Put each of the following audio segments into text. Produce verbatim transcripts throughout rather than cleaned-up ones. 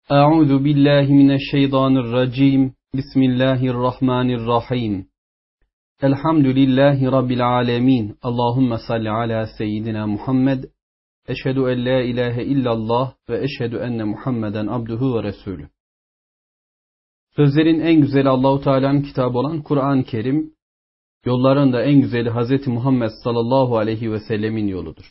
Euzu billahi mineşşeytanirracim. Bismillahirrahmanirrahim. Elhamdülillahi rabbil alamin. Allahumme salli ala seyyidina Muhammed. Eşhedü en la ilahe illallah ve eşhedü enne Muhammeden abduhu ve resulü. Sözlerin en güzeli Allahu Teala'nın kitabı olan Kur'an-ı Kerim, yolların da en güzeli Hz. Muhammed sallallahu aleyhi ve sellemin yoludur.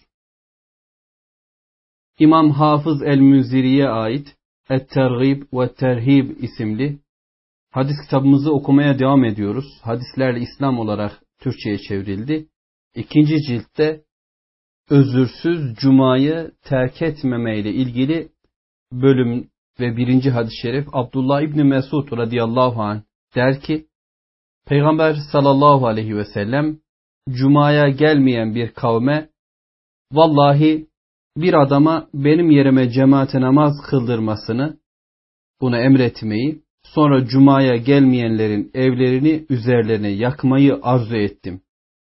İmam Hafız el-Münziri'ye ait Et-Tergib ve Terhib isimli hadis kitabımızı okumaya devam ediyoruz. Hadislerle İslam olarak Türkçe'ye çevrildi. İkinci ciltte özürsüz cumayı terk etmeme ile ilgili bölüm ve birinci hadis-i şerif Abdullah İbni Mesud radıyallahu anh der ki, Peygamber sallallahu aleyhi ve sellem cumaya gelmeyen bir kavme, vallahi bir adama benim yerime cemaate namaz kıldırmasını, bunu emretmeyi, sonra cumaya gelmeyenlerin evlerini üzerlerine yakmayı arzu ettim.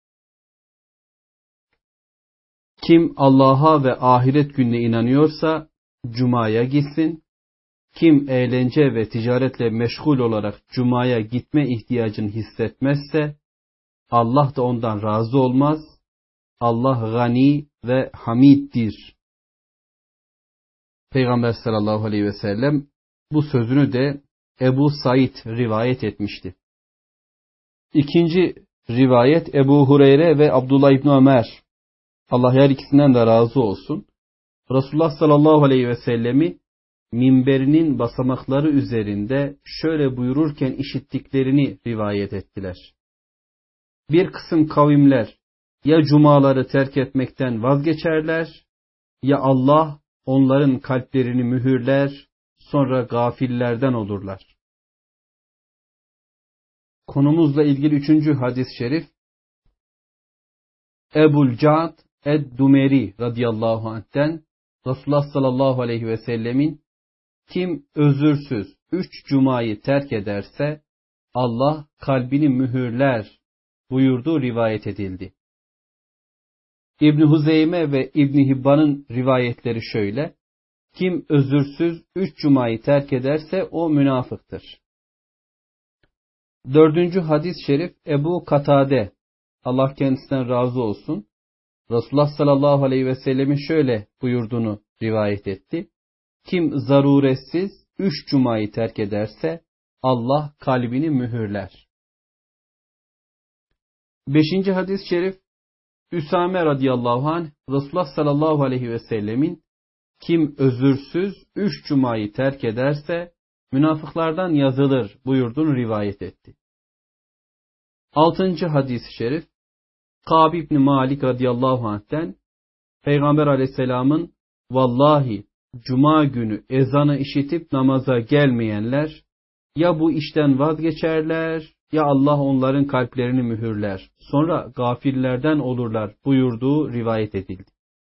Kim Allah'a ve ahiret gününe inanıyorsa cumaya gitsin. Kim eğlence ve ticaretle meşgul olarak cumaya gitme ihtiyacını hissetmezse Allah da ondan razı olmaz. Allah gani ve hamiddir. Peygamber sallallahu aleyhi ve sellem bu sözünü de Ebu Said rivayet etmişti. İkinci rivayet Ebu Hureyre ve Abdullah İbni Ömer. Allah her ikisinden de razı olsun. Resulullah sallallahu aleyhi ve sellemi minberinin basamakları üzerinde şöyle buyururken işittiklerini rivayet ettiler. Bir kısım kavimler ya cumaları terk etmekten vazgeçerler, ya Allah onların kalplerini mühürler, sonra gafillerden olurlar. Konumuzla ilgili üçüncü hadis-i şerif, Ebul Ca'd ed-Dumeri radıyallahu anh'ten Resulullah sallallahu aleyhi ve sellemin kim özürsüz üç cumayı terk ederse Allah kalbini mühürler buyurduğu rivayet edildi. İbn Huzeyme ve İbn Hibban'ın rivayetleri şöyle: kim özürsüz üç cumayı terk ederse o münafıktır. Dördüncü hadis-i şerif Ebu Katade, Allah kendisinden razı olsun, Resulullah sallallahu aleyhi ve sellemin şöyle buyurduğunu rivayet etti. Kim zaruretsiz üç cumayı terk ederse Allah kalbini mühürler. Beşinci hadis-i şerif Üsame radıyallahu anh, Resulullah sallallahu aleyhi ve sellemin kim özürsüz üç cumayı terk ederse münafıklardan yazılır buyurduğunu rivayet etti. Altıncı hadis-i şerif Kâb İbni Malik radıyallahu anh'ten Peygamber aleyhisselamın vallahi cuma günü ezanı işitip namaza gelmeyenler ya bu işten vazgeçerler ya Allah onların kalplerini mühürler. Sonra gafillerden olurlar buyurduğu rivayet edildi.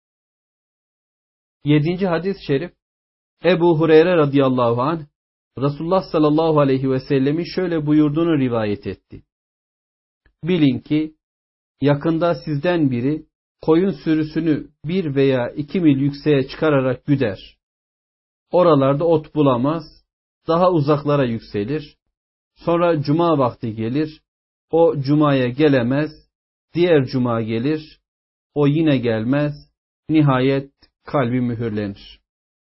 Yedinci hadis-i şerif Ebu Hureyre radıyallahu anh Resulullah sallallahu aleyhi ve sellemin şöyle buyurduğunu rivayet etti. Bilin ki yakında sizden biri koyun sürüsünü bir veya iki mil yükseğe çıkararak güder. Oralarda ot bulamaz, daha uzaklara yükselir. Sonra cuma vakti gelir, o cumaya gelemez, diğer cuma gelir, o yine gelmez, nihayet kalbi mühürlenir.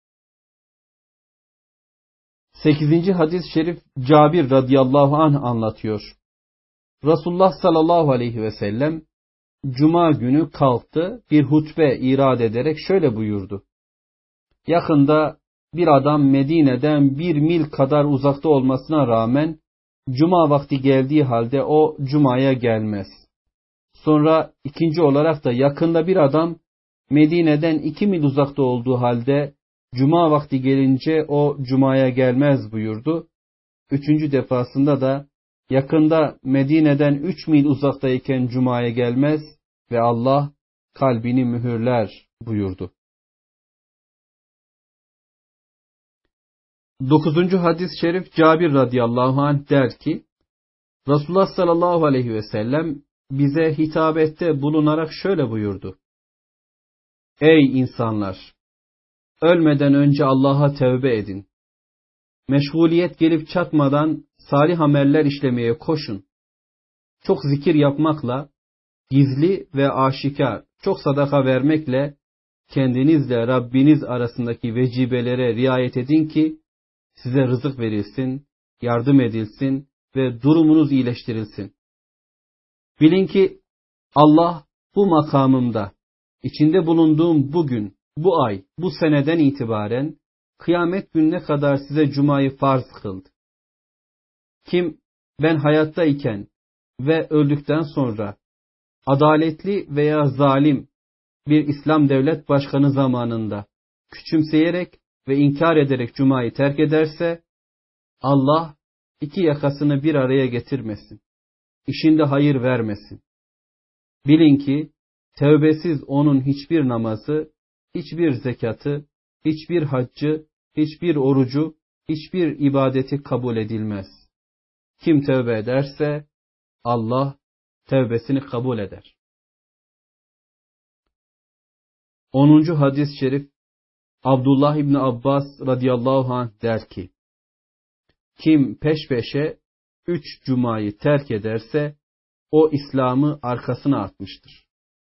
Sekizinci hadis-i şerif Cabir radıyallahu anh anlatıyor. Resulullah sallallahu aleyhi ve sellem cuma günü kalktı, bir hutbe irad ederek şöyle buyurdu. Yakında bir adam Medine'den bir mil kadar uzakta olmasına rağmen cuma vakti geldiği halde o cumaya gelmez. Sonra ikinci olarak da yakında bir adam Medine'den iki mil uzakta olduğu halde cuma vakti gelince o cumaya gelmez buyurdu. Üçüncü defasında da yakında Medine'den üç mil uzaktayken cumaya gelmez ve Allah kalbini mühürler buyurdu. Dokuzuncu hadis-i şerif Cabir radıyallahu anh der ki, Resulullah sallallahu aleyhi ve sellem bize hitabette bulunarak şöyle buyurdu. Ey insanlar! Ölmeden önce Allah'a tevbe edin. Meşguliyet gelip çatmadan salih ameller işlemeye koşun. Çok zikir yapmakla, gizli ve aşikar, çok sadaka vermekle, kendinizle Rabbiniz arasındaki vecibelere riayet edin ki, size rızık verilsin, yardım edilsin ve durumunuz iyileştirilsin. Bilin ki Allah bu makamımda, içinde bulunduğum bugün, bu ay, bu seneden itibaren, kıyamet gününe kadar size cumayı farz kıldı. Kim ben hayattayken ve öldükten sonra adaletli veya zalim bir İslam devlet başkanı zamanında küçümseyerek ve inkar ederek cumayı terk ederse, Allah iki yakasını bir araya getirmesin. İşinde hayır vermesin. Bilin ki tevbesiz onun hiçbir namazı, hiçbir zekatı, hiçbir haccı, hiçbir orucu, hiçbir ibadeti kabul edilmez. Kim tövbe ederse Allah tevbesini kabul eder. onuncu hadis-i şerif Abdullah İbni Abbas radıyallahu anh der ki, kim peş peşe üç cumayı terk ederse o İslam'ı arkasına atmıştır.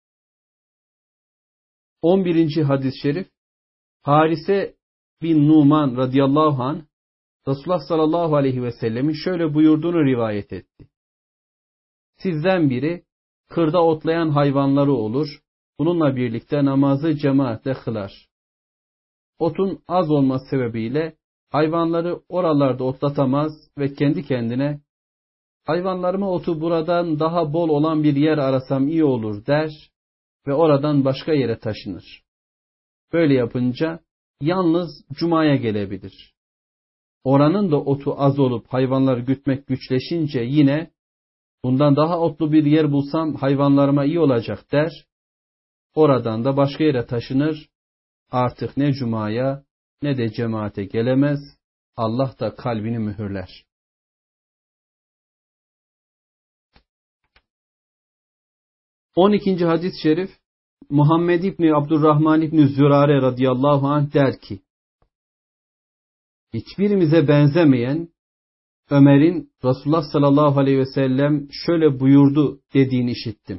on birinci hadis-i şerif Harise bin Numan radıyallahu anh Resulullah sallallahu aleyhi ve sellemin şöyle buyurduğunu rivayet etti. Sizden biri kırda otlayan hayvanları olur, bununla birlikte namazı cemaatle kılar. Otun az olması sebebiyle hayvanları oralarda otlatamaz ve kendi kendine, hayvanlarıma otu buradan daha bol olan bir yer arasam iyi olur der ve oradan başka yere taşınır. Böyle yapınca yalnız cumaya gelebilir. Oranın da otu az olup hayvanları gütmek güçleşince yine bundan daha otlu bir yer bulsam hayvanlarıma iyi olacak der. Oradan da başka yere taşınır. Artık ne cumaya ne de cemaate gelemez. Allah da kalbini mühürler. on ikinci hadis-i şerif Muhammed İbni Abdurrahman İbni Zürare radıyallahu anh der ki, hiçbirimize benzemeyen Ömer'in Resulullah sallallahu aleyhi ve sellem şöyle buyurdu dediğini işittim.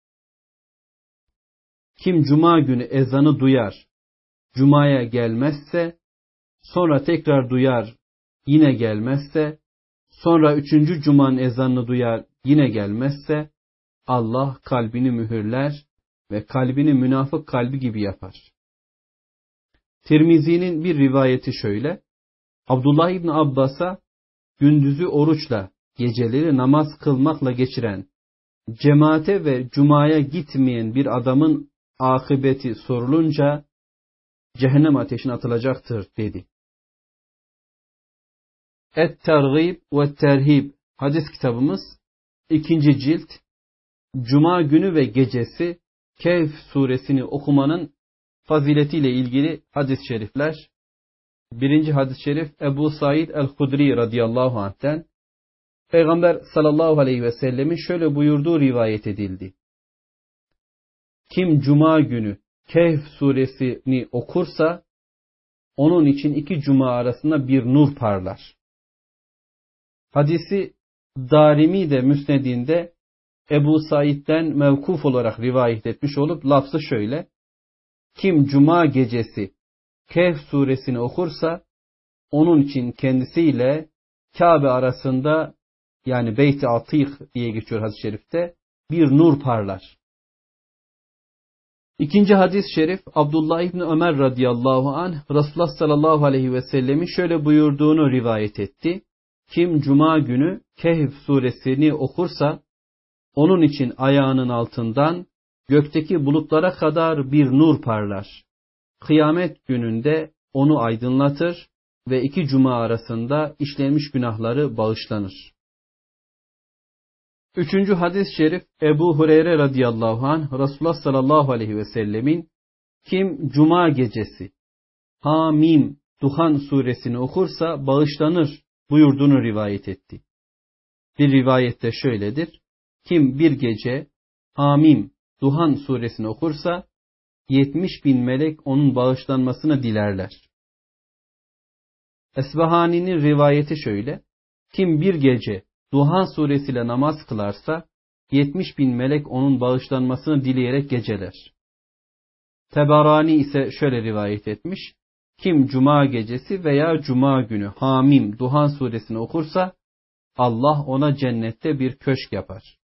Kim cuma günü ezanı duyar, cumaya gelmezse, sonra tekrar duyar, yine gelmezse, sonra üçüncü cumanın ezanını duyar, yine gelmezse, Allah kalbini mühürler ve kalbini münafık kalbi gibi yapar. Tirmizi'nin bir rivayeti şöyle, Abdullah İbni Abbas'a gündüzü oruçla, geceleri namaz kılmakla geçiren, cemaate ve cumaya gitmeyen bir adamın akıbeti sorulunca, cehennem ateşine atılacaktır dedi. Et-Tergib ve Terhib hadis kitabımız ikinci cilt, Cuma günü ve gecesi Kehf suresini okumanın faziletiyle ilgili hadis-i şerifler. Birinci hadis-i şerif Ebu Said el-Hudri radıyallahu anh'ten Peygamber sallallahu aleyhi ve sellemin şöyle buyurduğu rivayet edildi. Kim cuma günü Kehf suresini okursa onun için iki cuma arasında bir nur parlar. Hadisi Darimi de Müsned'inde Ebu Said'den mevkuf olarak rivayet etmiş olup lafzı şöyle: kim cuma gecesi Kehf suresini okursa onun için kendisiyle Kabe arasında, yani Beyt-i Atik diye geçiyor hadis-i şerifte, bir nur parlar. İkinci hadis-i şerif Abdullah İbni Ömer radıyallahu anh Resulullah sallallahu aleyhi ve sellemin şöyle buyurduğunu rivayet etti. Kim cuma günü Kehf suresini okursa onun için ayağının altından gökteki bulutlara kadar bir nur parlar. Kıyamet gününde onu aydınlatır ve iki cuma arasında işlenmiş günahları bağışlanır. Üçüncü hadis-i şerif Ebu Hureyre radıyallahu anh Resulullah sallallahu aleyhi ve sellemin kim cuma gecesi Hamim Duhan suresini okursa bağışlanır buyurduğunu rivayet etti. Bir rivayette şöyledir: kim bir gece Hamim Duhan suresini okursa yetmiş bin melek onun bağışlanmasını dilerler. Esbahani'nin rivayeti şöyle: kim bir gece Duhan suresiyle namaz kılarsa yetmiş bin melek onun bağışlanmasını dileyerek geceler. Tebarani ise şöyle rivayet etmiş: kim cuma gecesi veya cuma günü Hamim Duhan suresini okursa Allah ona cennette bir köşk yapar.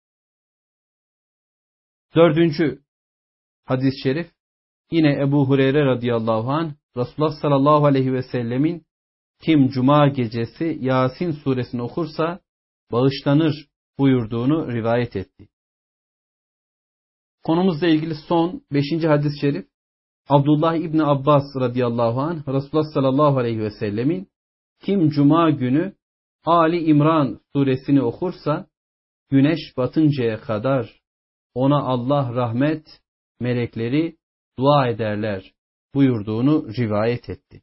Dördüncü hadis-i şerif yine Ebu Hureyre radıyallahu anh Resulullah sallallahu aleyhi ve sellemin kim cuma gecesi Yasin suresini okursa bağışlanır buyurduğunu rivayet etti. Konumuzla ilgili son beşinci hadis-i şerif Abdullah İbni Abbas radıyallahu anh Resulullah sallallahu aleyhi ve sellemin kim cuma günü Ali İmran suresini okursa güneş batıncaya kadar ona Allah rahmet melekleri dua ederler buyurduğunu rivayet etti.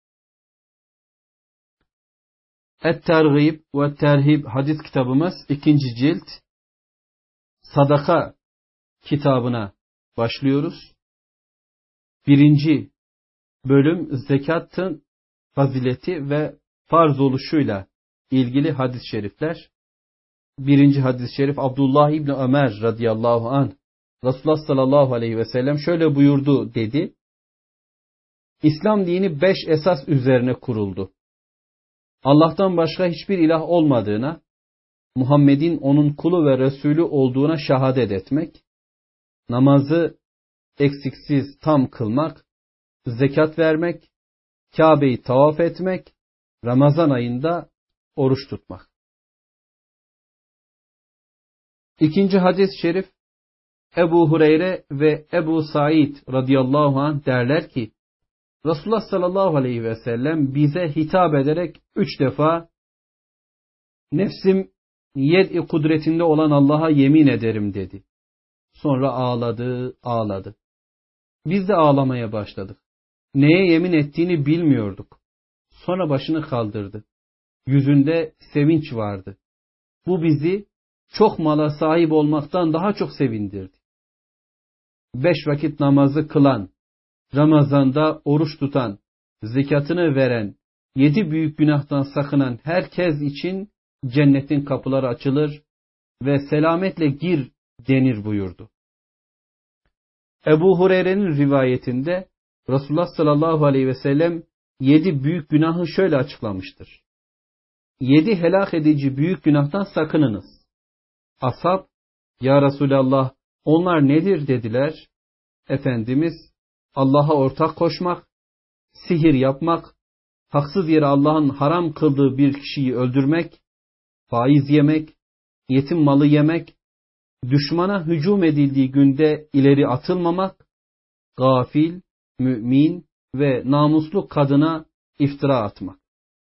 Et-Tergib ve Terhib hadis kitabımız ikinci cilt sadaka kitabına başlıyoruz. Birinci bölüm zekatın fazileti ve farz oluşuyla ilgili hadis-i şerifler. Birinci hadis-i şerif Abdullah İbni Ömer radıyallahu anh Resulullah sallallahu aleyhi ve sellem şöyle buyurdu dedi. İslam dini beş esas üzerine kuruldu. Allah'tan başka hiçbir ilah olmadığına, Muhammed'in onun kulu ve Resulü olduğuna şehadet etmek, namazı eksiksiz tam kılmak, zekat vermek, Kabe'yi tavaf etmek, Ramazan ayında oruç tutmak. İkinci hadis-i şerif Ebu Hureyre ve Ebu Said radıyallahu anh derler ki Resulullah sallallahu aleyhi ve sellem bize hitap ederek üç defa nefsim yed-i kudretinde olan Allah'a yemin ederim dedi. Sonra ağladı, ağladı. Biz de ağlamaya başladık. Neye yemin ettiğini bilmiyorduk. Sonra başını kaldırdı. Yüzünde sevinç vardı. Bu bizi çok mala sahip olmaktan daha çok sevindirdi. Beş vakit namazı kılan, Ramazanda oruç tutan, zekatını veren, yedi büyük günahtan sakınan herkes için cennetin kapıları açılır ve selametle gir denir buyurdu. Ebu Hureyre'nin rivayetinde Resulullah sallallahu aleyhi ve sellem yedi büyük günahı şöyle açıklamıştır. Yedi helak edici büyük günahtan sakınınız. Ashab, ya Resulallah onlar nedir dediler. Efendimiz, Allah'a ortak koşmak, sihir yapmak, haksız yere Allah'ın haram kıldığı bir kişiyi öldürmek, faiz yemek, yetim malı yemek, düşmana hücum edildiği günde ileri atılmamak, gafil, mümin ve namuslu kadına iftira atmak.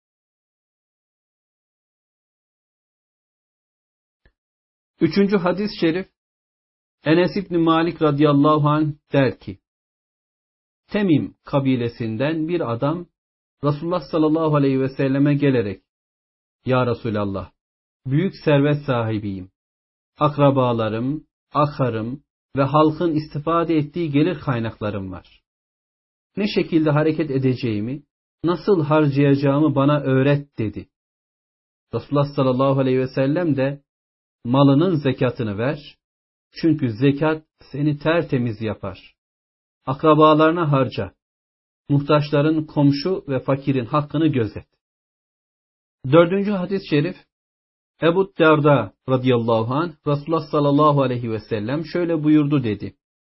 Üçüncü hadis-i şerif Enes İbni Malik radıyallahu anh der ki Temim kabilesinden bir adam Resulullah sallallahu aleyhi ve selleme gelerek Ya Resulallah büyük servet sahibiyim. Akrabalarım, akarım ve halkın istifade ettiği gelir kaynaklarım var. Ne şekilde hareket edeceğimi, nasıl harcayacağımı bana öğret dedi. Resulullah sallallahu aleyhi ve sellem de malının zekatını ver. Çünkü zekat seni tertemiz yapar. Akrabalarına harca. Muhtaçların, komşu ve fakirin hakkını gözet. Dördüncü hadis-i şerif Ebu Derda radıyallahu anh Resulullah sallallahu aleyhi ve sellem şöyle buyurdu dedi.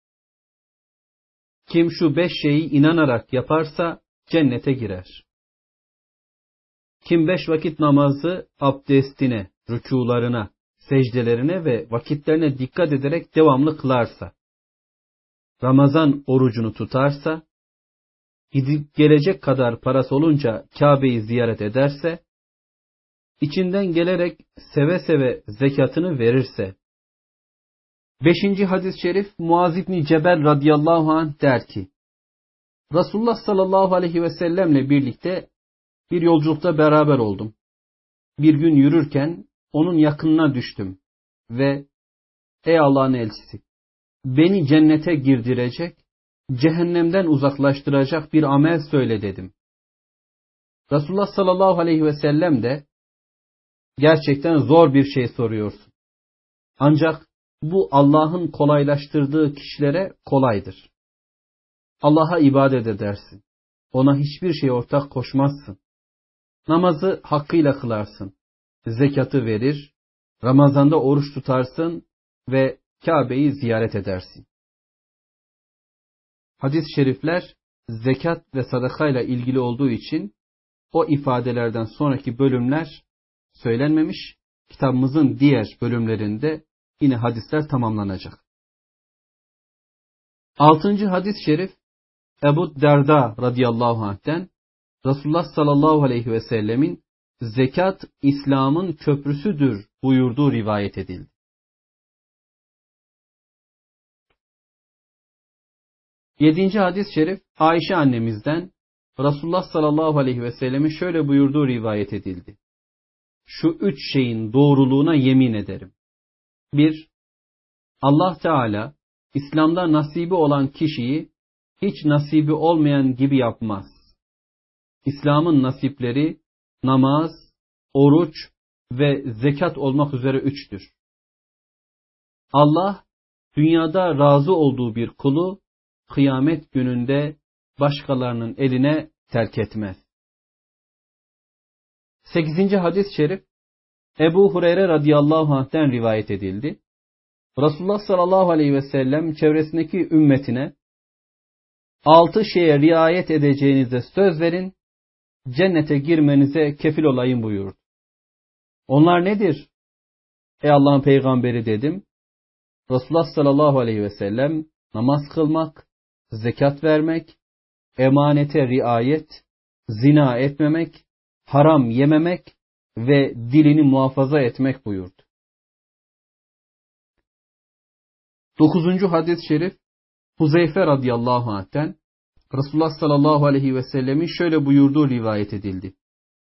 Kim şu beş şeyi inanarak yaparsa cennete girer. Kim beş vakit namazı abdestine, rükularına, secdelerine ve vakitlerine dikkat ederek devamlı kılarsa, Ramazan orucunu tutarsa, gidip gelecek kadar parası olunca Kabe'yi ziyaret ederse, içinden gelerek seve seve zekatını verirse. Beşinci hadis-i şerif Muaz İbni Cebel radıyallahu anh der ki, Resulullah sallallahu aleyhi ve sellemle birlikte bir yolculukta beraber oldum. Bir gün yürürken onun yakınına düştüm ve ey Allah'ın elçisi, beni cennete girdirecek, cehennemden uzaklaştıracak bir amel söyle dedim. Resulullah sallallahu aleyhi ve sellem de gerçekten zor bir şey soruyorsun. Ancak bu Allah'ın kolaylaştırdığı kişilere kolaydır. Allah'a ibadet edersin. Ona hiçbir şey ortak koşmazsın. Namazı hakkıyla kılarsın. Zekatı verir, Ramazanda oruç tutarsın ve Kabe'yi ziyaret edersin. Hadis-i şerifler zekat ve sadakayla ilgili olduğu için o ifadelerden sonraki bölümler söylenmemiş. Kitabımızın diğer bölümlerinde yine hadisler tamamlanacak. Altıncı hadis-i şerif Ebu Derda radıyallahu anh'ten Resulullah sallallahu aleyhi ve sellemin zekat İslam'ın köprüsüdür buyurduğu rivayet edildi. Yedinci hadis-i şerif Ayşe annemizden Resulullah sallallahu aleyhi ve sellemin şöyle buyurduğu rivayet edildi. Şu üç şeyin doğruluğuna yemin ederim. Bir, Allah Teala İslam'da nasibi olan kişiyi hiç nasibi olmayan gibi yapmaz. İslam'ın nasipleri namaz, oruç ve zekat olmak üzere üçtür. Allah dünyada razı olduğu bir kulu kıyamet gününde başkalarının eline terk etmez. Sekizinci hadis-i şerif Ebu Hureyre radıyallahu anh'ten rivayet edildi. Resulullah sallallahu aleyhi ve sellem çevresindeki ümmetine altı şeye riayet edeceğinize söz verin, cennete girmenize kefil olayım buyurdu. Onlar nedir? Ey Allah'ın peygamberi dedim. Resulullah sallallahu aleyhi ve sellem namaz kılmak, zekat vermek, emanete riayet, zina etmemek, haram yememek ve dilini muhafaza etmek buyurdu. Dokuzuncu hadis-i şerif Huzeyfe radıyallahu anh'ten Resulullah sallallahu aleyhi ve sellemin şöyle buyurduğu rivayet edildi.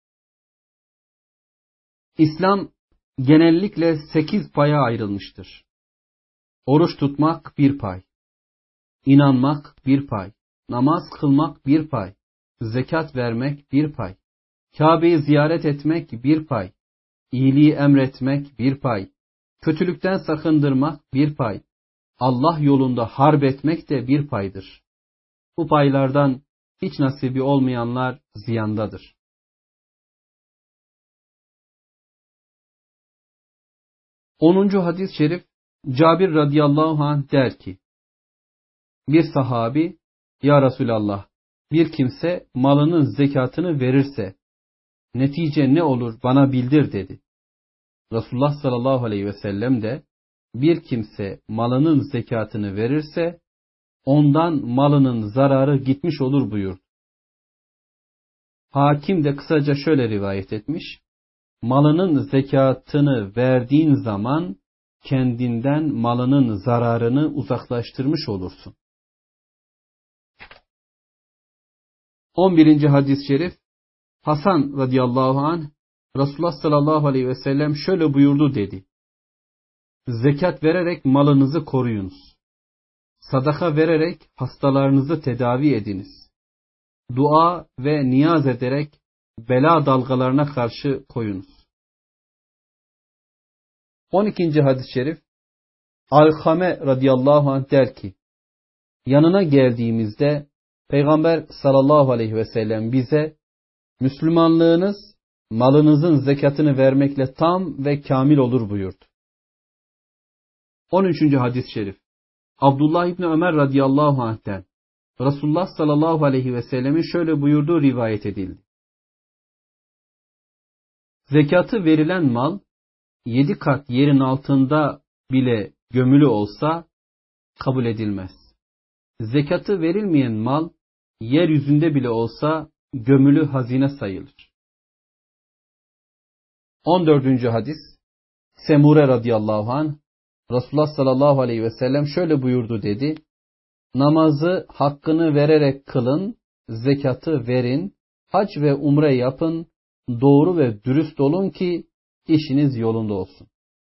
İslam genellikle sekiz paya ayrılmıştır. Oruç tutmak bir pay, inanmak bir pay, namaz kılmak bir pay, zekat vermek bir pay, Kabe'yi ziyaret etmek bir pay, iyiliği emretmek bir pay, kötülükten sakındırmak bir pay, Allah yolunda harp etmek de bir paydır. Bu paylardan hiç nasibi olmayanlar ziyandadır. onuncu hadis-i şerif Cabir radıyallahu anh der ki, bir sahabi, ya Resulallah, bir kimse malının zekatını verirse, netice ne olur bana bildir dedi. Resulullah sallallahu aleyhi ve sellem de, bir kimse malının zekatını verirse, ondan malının zararı gitmiş olur buyurdu. Hakim de kısaca şöyle rivayet etmiş, malının zekatını verdiğin zaman, kendinden malının zararını uzaklaştırmış olursun. on birinci hadis-i şerif Hasan radıyallahu anh Resulullah sallallahu aleyhi ve sellem şöyle buyurdu dedi. Zekat vererek malınızı koruyunuz. Sadaka vererek hastalarınızı tedavi ediniz. Dua ve niyaz ederek bela dalgalarına karşı koyunuz. on ikinci hadis-i şerif Alkame radıyallahu anh der ki, yanına geldiğimizde Peygamber sallallahu aleyhi ve sellem bize, Müslümanlığınız malınızın zekatını vermekle tam ve kamil olur buyurdu. on üçüncü hadis-i şerif Abdullah İbni Ömer radıyallahu anh'ten Resulullah sallallahu aleyhi ve sellemin şöyle buyurduğu rivayet edildi. Zekatı verilen mal, yedi kat yerin altında bile gömülü olsa kabul edilmez. Zekatı verilmeyen mal, yeryüzünde bile olsa gömülü hazine sayılır. on dördüncü hadis Semure radıyallahu anh Resulullah sallallahu aleyhi ve sellem şöyle buyurdu dedi. Namazı hakkını vererek kılın, zekatı verin, hac ve umre yapın, doğru ve dürüst olun ki işiniz yolunda olsun.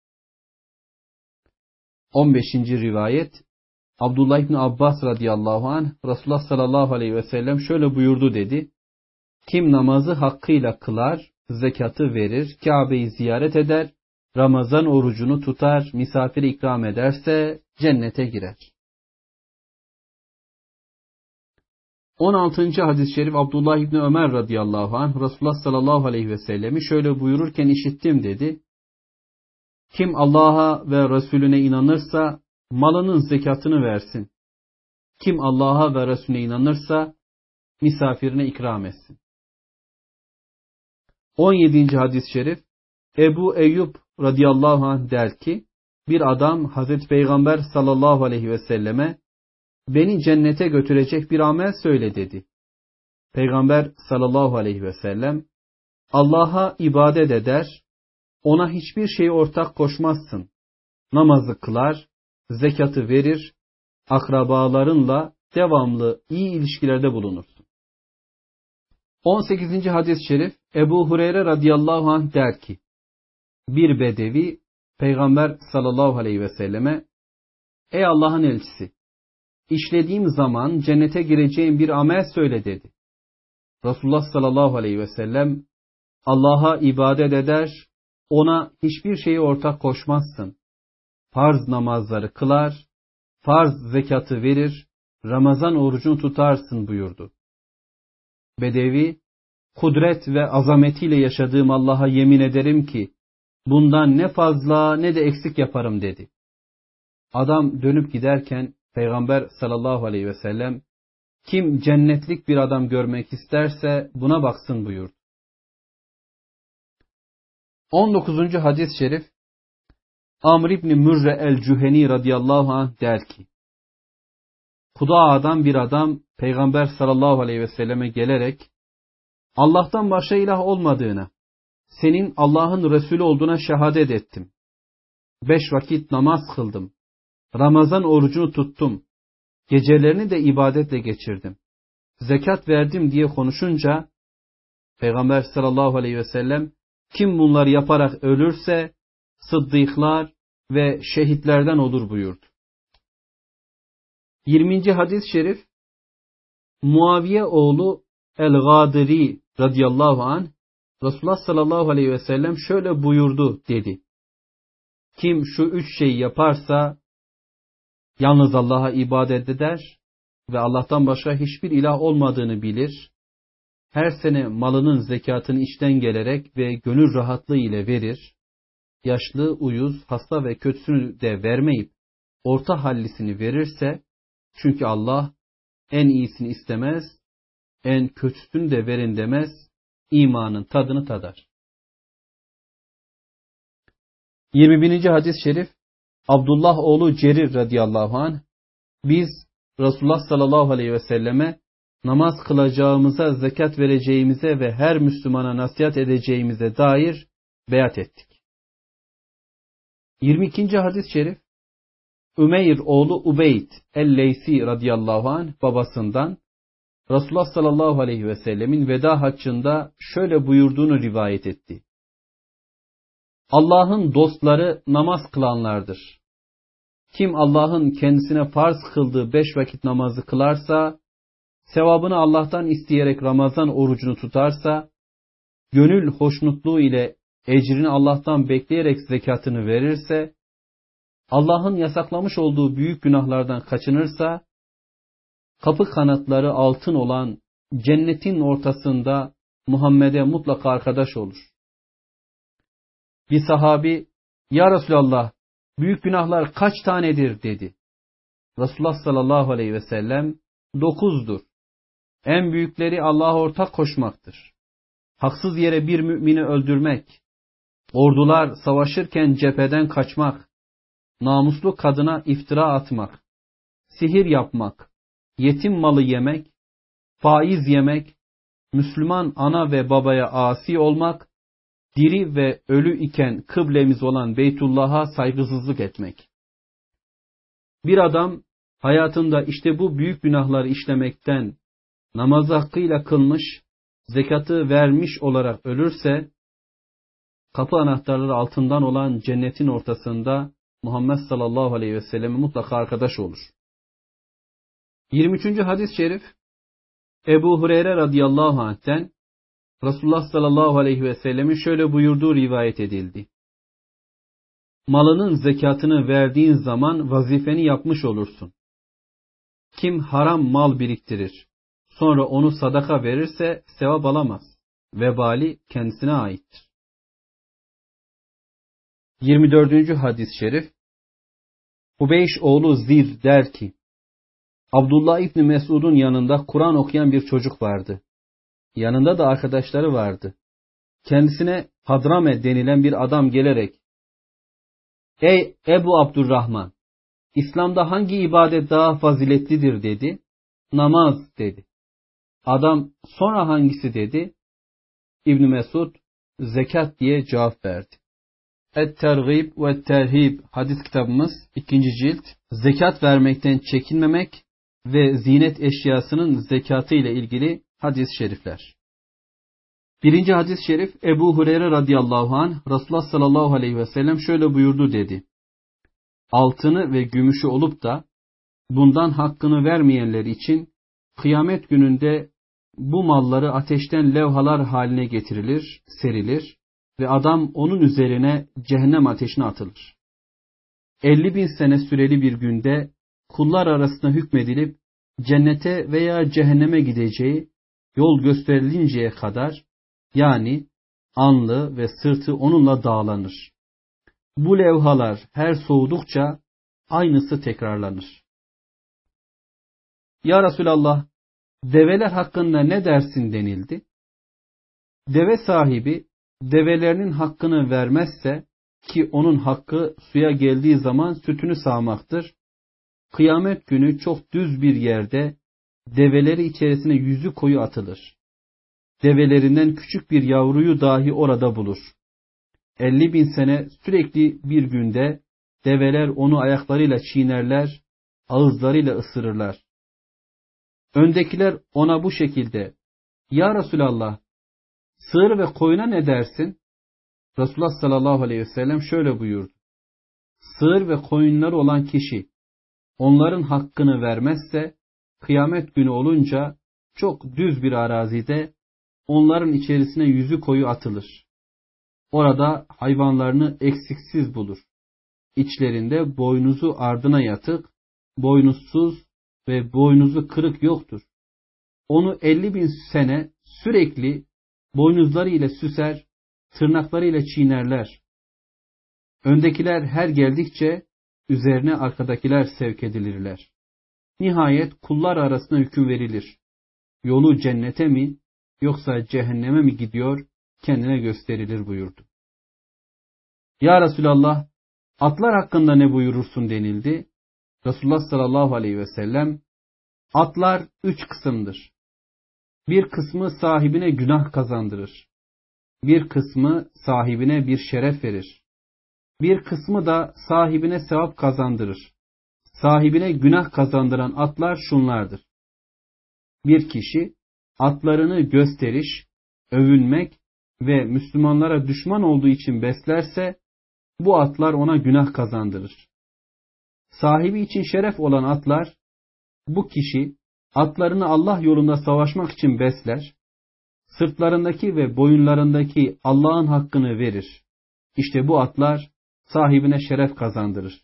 on beşinci rivayet Abdullah İbni Abbas radıyallahu anh Resulullah sallallahu aleyhi ve sellem şöyle buyurdu dedi. Kim namazı hakkıyla kılar, zekatı verir, Kabe'yi ziyaret eder, Ramazan orucunu tutar, misafiri ikram ederse cennete girer. on altıncı hadis-i şerif Abdullah İbni Ömer radıyallahu anh Resulullah sallallahu aleyhi ve sellemi şöyle buyururken işittim dedi. Kim Allah'a ve Resulüne inanırsa malının zekatını versin. Kim Allah'a ve Resulüne inanırsa misafirine ikram etsin. on yedinci hadis-i şerif Ebu Eyyub radıyallahu anh der ki, bir adam Hazreti Peygamber sallallahu aleyhi ve selleme beni cennete götürecek bir amel söyle dedi. Peygamber sallallahu aleyhi ve sellem Allah'a ibadet eder, ona hiçbir şeyi ortak koşmazsın. Namazı kılar, zekatı verir, akrabalarınla devamlı iyi ilişkilerde bulunursun. on sekizinci hadis-i şerif Ebu Hureyre radıyallahu anh der ki, bir bedevi Peygamber sallallahu aleyhi ve selleme ey Allah'ın elçisi, işlediğim zaman cennete gireceğim bir amel söyle dedi. Resulullah sallallahu aleyhi ve sellem Allah'a ibadet eder, ona hiçbir şeyi ortak koşmazsın. Farz namazları kılar, farz zekatı verir, Ramazan orucunu tutarsın buyurdu. Bedevi, kudret ve azametiyle yaşadığım Allah'a yemin ederim ki, bundan ne fazla ne de eksik yaparım dedi. Adam dönüp giderken Peygamber sallallahu aleyhi ve sellem, kim cennetlik bir adam görmek isterse buna baksın buyurdu. on dokuzuncu hadis-i şerif Amr İbni Mürre el-Cüheni radıyallahu anh der ki, Kuda'dan bir adam Peygamber sallallahu aleyhi ve selleme gelerek, Allah'tan başka ilah olmadığına, senin Allah'ın Resulü olduğuna şehadet ettim. Beş vakit namaz kıldım. Ramazan orucunu tuttum. Gecelerini de ibadetle geçirdim. Zekat verdim diye konuşunca, Peygamber sallallahu aleyhi ve sellem, kim bunları yaparak ölürse, sıddıklar ve şehitlerden olur buyurdu. yirminci hadis-i şerif, Muaviye oğlu El-Gadiri radıyallahu anh, Resulullah sallallahu aleyhi ve sellem şöyle buyurdu dedi. Kim şu üç şeyi yaparsa, yalnız Allah'a ibadet eder ve Allah'tan başka hiçbir ilah olmadığını bilir, her sene malının zekatını içten gelerek ve gönül rahatlığı ile verir, yaşlı, uyuz, hasta ve kötüsünü de vermeyip orta hallisini verirse, çünkü Allah en iyisini istemez, en kötüsünü de verin demez, imanın tadını tadar. yirmi birinci hadis-i şerif Abdullah oğlu Cerir radıyallahu anh, biz Resulullah sallallahu aleyhi ve selleme namaz kılacağımıza, zekat vereceğimize ve her Müslümana nasihat edeceğimize dair beyat ettik. yirmi ikinci hadis-i şerif Ümeyr oğlu Ubeyd el-Leysi radıyallahu anh babasından Resulullah sallallahu aleyhi ve sellemin veda haccında şöyle buyurduğunu rivayet etti. Allah'ın dostları namaz kılanlardır. Kim Allah'ın kendisine farz kıldığı beş vakit namazı kılarsa, sevabını Allah'tan isteyerek Ramazan orucunu tutarsa, gönül hoşnutluğu ile ecrini Allah'tan bekleyerek zekatını verirse, Allah'ın yasaklamış olduğu büyük günahlardan kaçınırsa, kapı kanatları altın olan cennetin ortasında Muhammed'e mutlaka arkadaş olur. Bir sahabi, ya Resulallah, büyük günahlar kaç tanedir dedi. Resulullah sallallahu aleyhi ve sellem, dokuzdur. En büyükleri Allah'a ortak koşmaktır. Haksız yere bir mümini öldürmek, ordular savaşırken cepheden kaçmak, namuslu kadına iftira atmak, sihir yapmak, yetim malı yemek, faiz yemek, Müslüman ana ve babaya asi olmak, diri ve ölü iken kıblemiz olan Beytullah'a saygısızlık etmek. Bir adam hayatında işte bu büyük günahları işlemekten namazı hakkıyla kılmış, zekatı vermiş olarak ölürse, kapı anahtarları altından olan cennetin ortasında Muhammed sallallahu aleyhi ve selleme mutlaka arkadaş olur. yirmi üçüncü hadis-i şerif Ebu Hureyre radıyallahu anh'ten Resulullah sallallahu aleyhi ve sellemin şöyle buyurduğu rivayet edildi. Malının zekatını verdiğin zaman vazifeni yapmış olursun. Kim haram mal biriktirir, sonra onu sadaka verirse sevap alamaz. Vebali kendisine aittir. yirmi dördüncü hadis-i şerif. Hubeyş oğlu Zir der ki, Abdullah İbni Mesud'un yanında Kur'an okuyan bir çocuk vardı. Yanında da arkadaşları vardı. Kendisine Hadrame denilen bir adam gelerek, Ey Ebu Abdurrahman, İslam'da hangi ibadet daha faziletlidir dedi. Namaz dedi. Adam sonra hangisi dedi. İbn Mesud zekat diye cevap verdi. Et-Tergib ve Terhib hadis kitabımız ikinci cilt. Zekat vermekten çekinmemek ve zinet eşyasının zekatı ile ilgili hadis-i şerifler. Birinci hadis-i şerif Ebu Hureyre radıyallahu anh Resulullah sallallahu aleyhi ve sellem şöyle buyurdu dedi. Altını ve gümüşü olup da bundan hakkını vermeyenler için kıyamet gününde bu malları ateşten levhalar haline getirilir, serilir ve adam onun üzerine cehennem ateşine atılır. elli bin sene süreli bir günde kullar arasında hükmedilip cennete veya cehenneme gideceği yol gösterilinceye kadar, yani alnı ve sırtı onunla dağlanır. Bu levhalar her soğudukça aynısı tekrarlanır. Ya Resulallah, develer hakkında ne dersin denildi. Deve sahibi develerinin hakkını vermezse, ki onun hakkı suya geldiği zaman sütünü sağmaktır, kıyamet günü çok düz bir yerde develeri içerisine yüzü koyu atılır. Develerinden küçük bir yavruyu dahi orada bulur. elli bin sene sürekli bir günde develer onu ayaklarıyla çiğnerler, ağızlarıyla ısırırlar. Öndekiler ona bu şekilde, Ya Resulallah, sığır ve koyuna ne dersin? Resulullah sallallahu aleyhi ve sellem şöyle buyurdu. Sığır ve koyunları olan kişi onların hakkını vermezse, kıyamet günü olunca çok düz bir arazide onların içerisine yüzü koyu atılır. Orada hayvanlarını eksiksiz bulur. İçlerinde boynuzu ardına yatık, boynuzsuz ve boynuzu kırık yoktur. Onu elli bin sene sürekli boynuzları ile süser, tırnakları ile çiğnerler. Öndekiler her geldikçe üzerine arkadakiler sevk edilirler. Nihayet kullar arasında hüküm verilir. Yolu cennete mi yoksa cehenneme mi gidiyor kendine gösterilir buyurdu. Ya Resulallah, atlar hakkında ne buyurursun denildi. Resulullah sallallahu aleyhi ve sellem, atlar üç kısımdır. Bir kısmı sahibine günah kazandırır. Bir kısmı sahibine bir şeref verir. Bir kısmı da sahibine sevap kazandırır. Sahibine günah kazandıran atlar şunlardır. Bir kişi atlarını gösteriş, övünmek ve Müslümanlara düşman olduğu için beslerse, bu atlar ona günah kazandırır. Sahibi için şeref olan atlar, bu kişi atlarını Allah yolunda savaşmak için besler, sırtlarındaki ve boyunlarındaki Allah'ın hakkını verir. İşte bu atlar sahibine şeref kazandırır.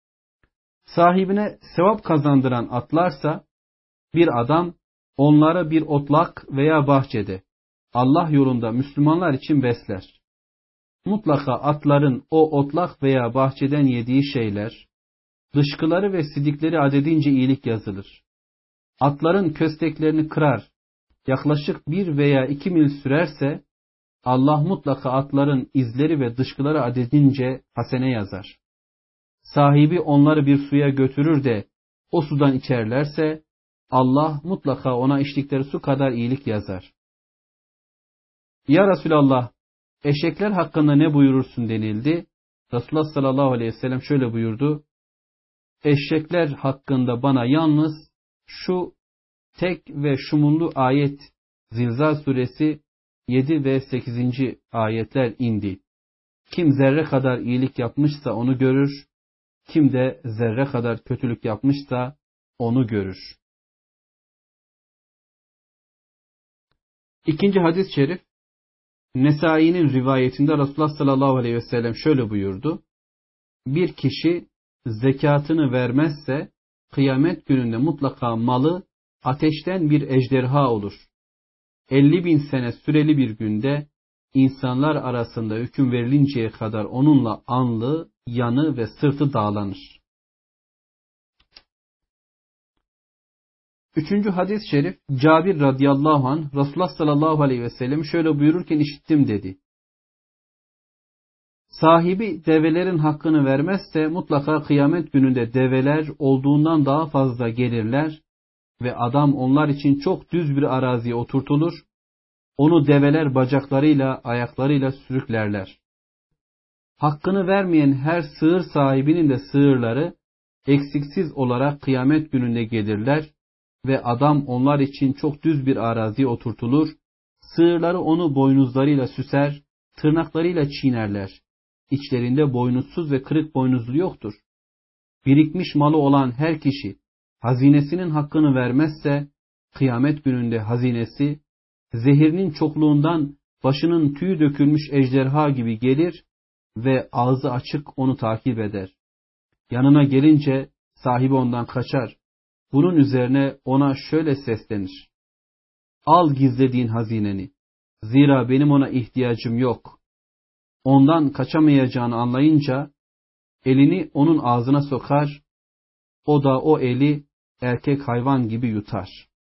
Sahibine sevap kazandıran atlarsa, bir adam onları bir otlak veya bahçede Allah yolunda Müslümanlar için besler. Mutlaka atların o otlak veya bahçeden yediği şeyler, dışkıları ve sidikleri adedince iyilik yazılır. Atların kösteklerini kırar, yaklaşık bir veya iki mil sürerse, Allah mutlaka atların izleri ve dışkıları adedince hasene yazar. Sahibi onları bir suya götürür de o sudan içerlerse, Allah mutlaka ona içtikleri su kadar iyilik yazar. Ya Resulallah, eşekler hakkında ne buyurursun denildi. Resulullah sallallahu aleyhi ve sellem şöyle buyurdu. Eşekler hakkında bana yalnız şu tek ve şumunlu ayet Zilzal suresi yedi ve sekizinci ayetler indi. Kim zerre kadar iyilik yapmışsa onu görür, kim de zerre kadar kötülük yapmışsa onu görür. İkinci hadis-i şerif Nesai'nin rivayetinde Resulullah sallallahu aleyhi ve sellem şöyle buyurdu. Bir kişi zekatını vermezse kıyamet gününde mutlaka malı ateşten bir ejderha olur. elli bin sene süreli bir günde insanlar arasında hüküm verilinceye kadar onunla alnı, yanı ve sırtı dağlanır. Üçüncü hadis-i şerif, Cabir radıyallahu anh Resulullah sallallahu aleyhi ve sellem şöyle buyururken işittim dedi. Sahibi develerin hakkını vermezse mutlaka kıyamet gününde develer olduğundan daha fazla gelirler ve adam onlar için çok düz bir araziye oturtulur. Onu develer bacaklarıyla, ayaklarıyla sürüklerler. Hakkını vermeyen her sığır sahibinin de sığırları eksiksiz olarak kıyamet gününde gelirler ve adam onlar için çok düz bir araziye oturtulur. Sığırları onu boynuzlarıyla süser, tırnaklarıyla çiğnerler. İçlerinde boynuzsuz ve kırık boynuzlu yoktur. Birikmiş malı olan her kişi hazinesinin hakkını vermezse kıyamet gününde hazinesi zehirinin çokluğundan başının tüyü dökülmüş ejderha gibi gelir ve ağzı açık onu takip eder. Yanına gelince sahibi ondan kaçar. Bunun üzerine ona şöyle seslenir. Al gizlediğin hazineni. Zira benim ona ihtiyacım yok. Ondan kaçamayacağını anlayınca elini onun ağzına sokar. O da o eli erkek hayvan gibi yutar.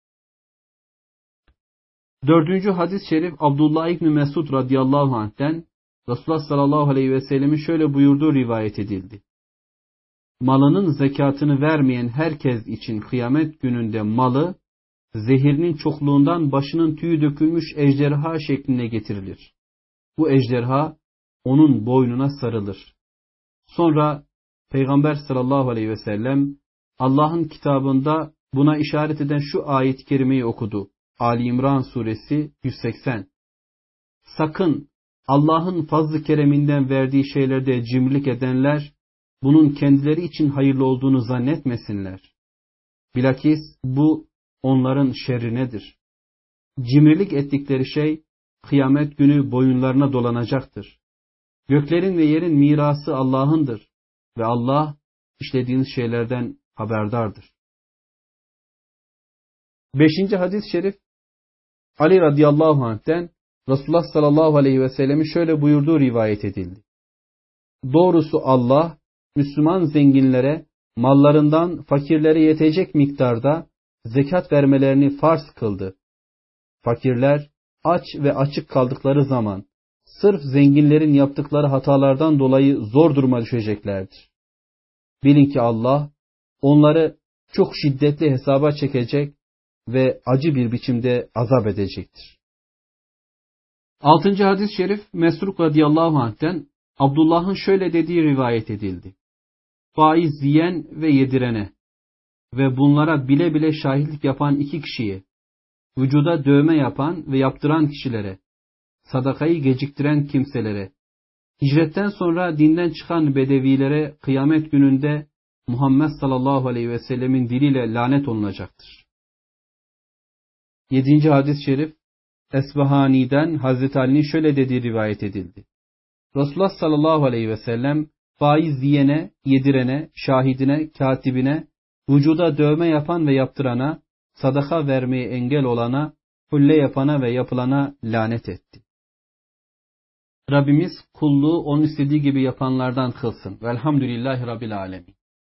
Dördüncü hadis-i şerif Abdullah İbni Mesud radıyallahu anh'ten Resulullah sallallahu aleyhi ve sellemin şöyle buyurduğu rivayet edildi. Malının zekatını vermeyen herkes için kıyamet gününde malı, zehirinin çokluğundan başının tüyü dökülmüş ejderha şekline getirilir. Bu ejderha onun boynuna sarılır. Sonra Peygamber sallallahu aleyhi ve sellem Allah'ın kitabında buna işaret eden şu ayet-i kerimeyi okudu. Ali İmran suresi yüz seksen. Sakın Allah'ın fazl-ı kereminden verdiği şeylerde cimrilik edenler, bunun kendileri için hayırlı olduğunu zannetmesinler. Bilakis bu onların şerrinedir. Cimrilik ettikleri şey kıyamet günü boyunlarına dolanacaktır. Göklerin ve yerin mirası Allah'ındır ve Allah işlediğiniz şeylerden haberdardır. Beşinci hadis-i şerif Ali radıyallahu anh'ten Resulullah sallallahu aleyhi ve sellemin şöyle buyurduğu rivayet edildi. Doğrusu Allah Müslüman zenginlere mallarından fakirlere yetecek miktarda zekat vermelerini farz kıldı. Fakirler aç ve açık kaldıkları zaman sırf zenginlerin yaptıkları hatalardan dolayı zor duruma düşeceklerdir. Bilin ki Allah onları çok şiddetli hesaba çekecek ve acı bir biçimde azap edecektir. Altıncı hadis-i şerif Mesruk radıyallahu anh'ten Abdullah'ın şöyle dediği rivayet edildi. Faiz yiyen ve yedirene ve bunlara bile bile şahitlik yapan iki kişiye, vücuda dövme yapan ve yaptıran kişilere, sadakayı geciktiren kimselere, hicretten sonra dinden çıkan bedevilere kıyamet gününde Muhammed sallallahu aleyhi ve sellemin diliyle lanet olunacaktır. Yedinci hadis-i şerif Esbahani'den Hazreti Ali'nin şöyle dediği rivayet edildi. Resulullah sallallahu aleyhi ve sellem faiz yiyene, yedirene, şahidine, katibine, vücuda dövme yapan ve yaptırana, sadaka vermeye engel olana, hulle yapana ve yapılana lanet etti. Rabbimiz kulluğu onun istediği gibi yapanlardan kılsın. Velhamdülillahi Rabbil alemin.